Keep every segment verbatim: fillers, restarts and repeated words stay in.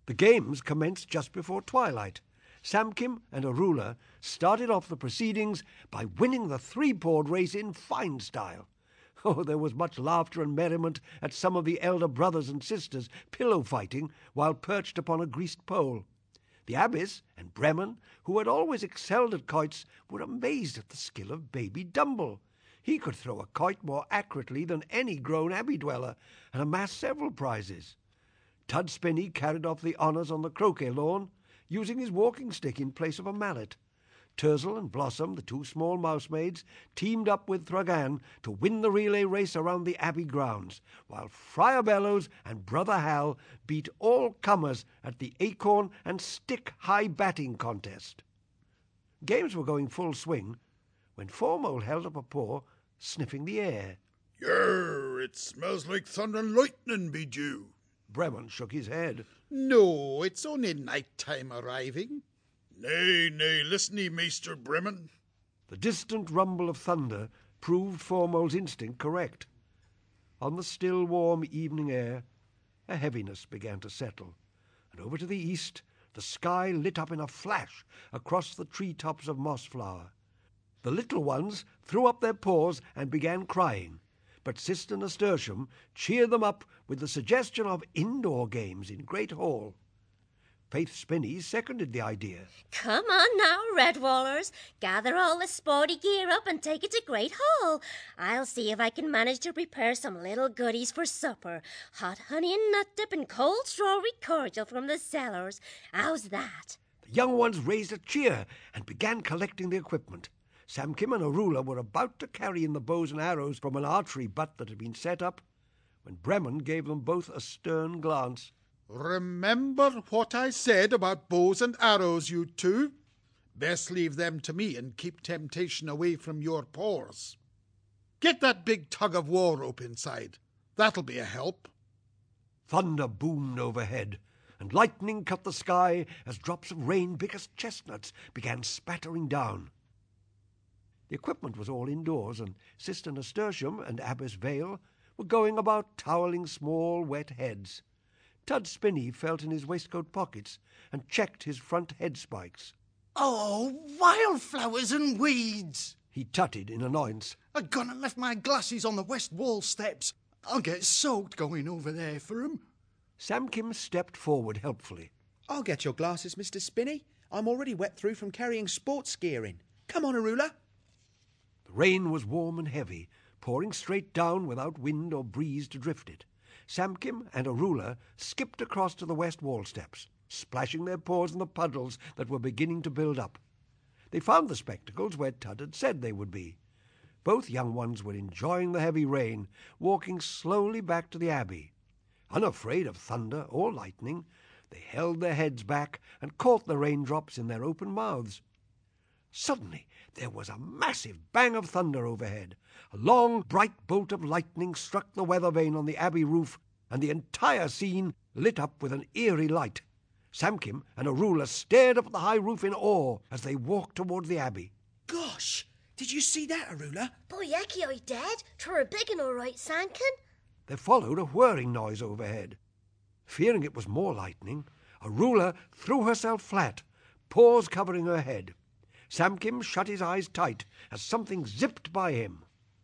The games commenced just before twilight. Samkim and Arula started off the proceedings by winning the three-pawed race in fine style. Oh, there was much laughter and merriment at some of the elder brothers and sisters pillow-fighting while perched upon a greased pole. The abbess and Bremen, who had always excelled at quoits, were amazed at the skill of baby Dumble. He could throw a quoit more accurately than any grown abbey dweller, and amassed several prizes.Tud Spinney carried off the honours on the croquet lawn, using his walking stick in place of a mallet. Tersel and Blossom, the two small mousemaids, teamed up with Thragan to win the relay race around the abbey grounds, while Friar Bellows and Brother Hal beat all comers at the acorn and stick high batting contest. Games were going full swing when Fourmole held up a paw, sniffing the air. Yer, it smells like thunder and lightning be due. Bremen shook his head. No, it's only night time arriving. Nay, nay, listen ye, Maester Bremen. The distant rumble of thunder proved Fourmole's instinct correct. On the still warm evening air, a heaviness began to settle, and over to the east the sky lit up in a flash across the tree-tops of Mossflower. The little ones threw up their paws and began crying, but Sister Nasturtium cheered them up with the suggestion of indoor games in Great Hall. Faith Spinney seconded the idea. Come on now, Redwallers. Gather all the sporty gear up and take it to Great Hall. I'll see if I can manage to prepare some little goodies for supper. Hot honey and nut dip and cold strawberry cordial from the cellars. How's that? The young ones raised a cheer and began collecting the equipment. Samkim and Arula were about to carry in the bows and arrows from an archery butt that had been set up, when Bremen gave them both a stern glance. Remember what I said about bows and arrows, you two. Best leave them to me and keep temptation away from your paws. Get that big tug-of-war rope inside. That'll be a help. Thunder boomed overhead, and lightning cut the sky as drops of rain big as chestnuts began spattering down. The equipment was all indoors, and Sister Nasturtium and Abbess Vale were going about toweling small wet heads. Tud Spinney felt in his waistcoat pockets and checked his front head spikes. Oh, wildflowers and weeds! He tutted in annoyance. I've gone and left my glasses on the west wall steps. I'll get soaked going over there for 'em. Samkim stepped forward helpfully. I'll get your glasses, Mister Spinney. I'm already wet through from carrying sports gear in. Come on, Arula. The rain was warm and heavy, pouring straight down without wind or breeze to drift it. Samkim and Arula skipped across to the west wall steps, splashing their paws in the puddles that were beginning to build up. They found the spectacles where Tud had said they would be. Both young ones were enjoying the heavy rain, walking slowly back to the abbey. Unafraid of thunder or lightning, they held their heads back and caught the raindrops in their open mouths. Suddenly there was a massive bang of thunder overhead. A long, bright bolt of lightning struck the weather vane on the abbey roof, and the entire scene lit up with an eerie light. Samkim and Arula stared up at the high roof in awe as they walked toward the abbey. Gosh, did you see that, Arula? Boy, Ecky, I did. Twere a big un, all right, Sankin. There followed a whirring noise overhead. Fearing it was more lightning, Arula threw herself flat, paws covering her head. Samkim shut his eyes tight as something zipped by him.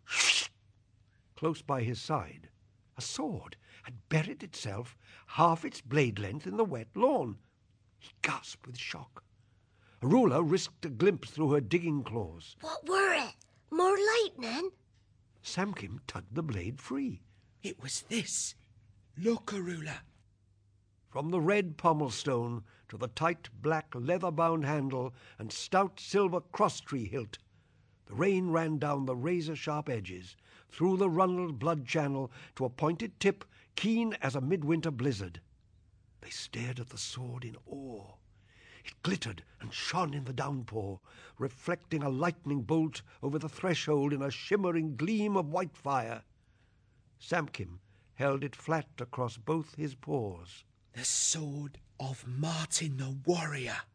Close by his side, a sword had buried itself half its blade length in the wet lawn. He gasped with shock. Arula risked a glimpse through her digging claws. What were it? More lightning? Samkim tugged the blade free. It was this. Look, Arula. From the red pommel-stone to the tight black leather-bound handle and stout silver cross-tree hilt, the rain ran down the razor-sharp edges, through the runneled blood channel to a pointed tip keen as a midwinter blizzard. They stared at the sword in awe. It glittered and shone in the downpour, reflecting a lightning bolt over the threshold in a shimmering gleam of white fire. Samkim held it flat across both his paws. The sword of Martin the warrior.